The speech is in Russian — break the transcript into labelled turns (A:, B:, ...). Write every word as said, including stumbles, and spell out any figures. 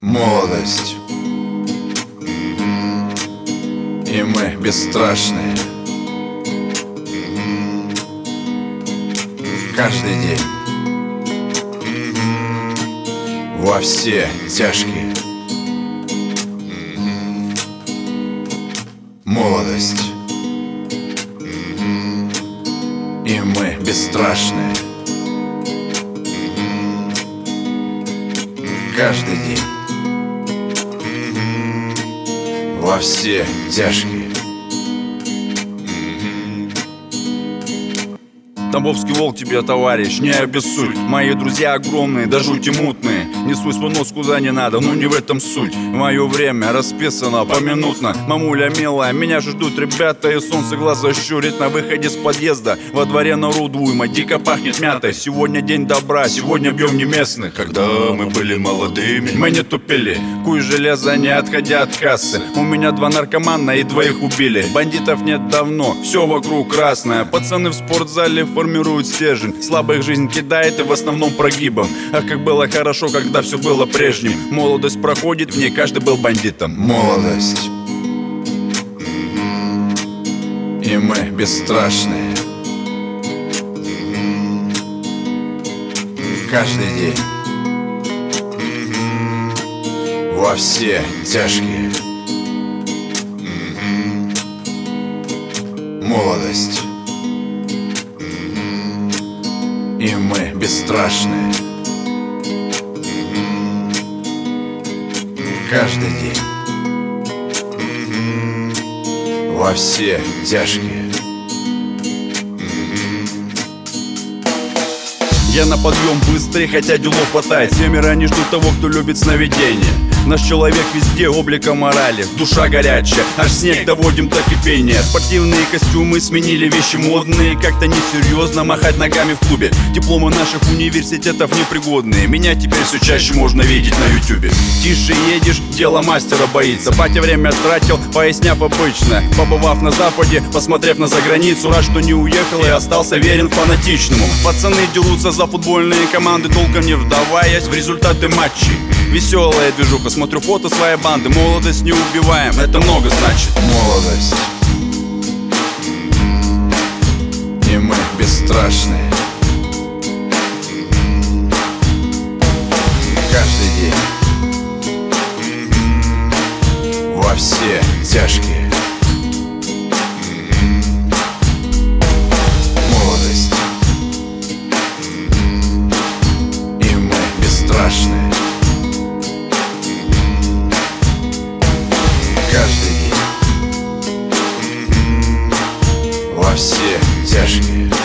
A: Молодость. И мы бесстрашные. Каждый день во все тяжкие. Молодость. И мы бесстрашные. Каждый день во все тяжкие.
B: Тамбовский волк тебе, товарищ, не обессудь. Мои друзья огромные, да жути мутные. Несу свой нос куда не надо, но не в этом суть. Мое время расписано поминутно. Мамуля милая, меня же ждут ребята. И солнце глаза щурит на выходе с подъезда. Во дворе народ уйма, дико пахнет мятой. Сегодня день добра, сегодня бьем не местных.
A: Когда мы были молодыми,
B: мы не тупили, куй железо, не отходя от кассы. У меня два наркомана и двоих убили. Бандитов нет давно, все вокруг красное. Пацаны в спортзале формируют стержень. Слабых жизнь кидает и в основном прогибом. Ах, как было хорошо, когда все было прежним. Молодость проходит, в ней каждый был бандитом.
A: Молодость. И мы бесстрашные. Каждый день во все тяжкие. Молодость. И мы бесстрашные. Каждый день во все тяжкие.
B: Я на подъем быстрый, хотя делов хватает. Семеро не ждут того, кто любит сновидения. Наш человек везде облика морали. Душа горячая, аж снег доводим до кипения. Спортивные костюмы сменили вещи модные. Как-то несерьезно махать ногами в клубе. Дипломы наших университетов непригодные. Меня теперь все чаще можно видеть на ютубе. Тише едешь, дело мастера боится. Батя время тратил, поясняв обычно. Побывав на западе, посмотрев на заграницу. Рад, что не уехал и остался верен фанатичному. Пацаны дерутся за футбольные команды, толком не вдаваясь в результаты матчей. Веселая движуха, смотрю фото своей банды. Молодость не убиваем, это много значит.
A: Молодость. И мы бесстрашные. Каждый день во все тяжкие. Молодость. И мы бесстрашные. Каждый день во все тяжкие.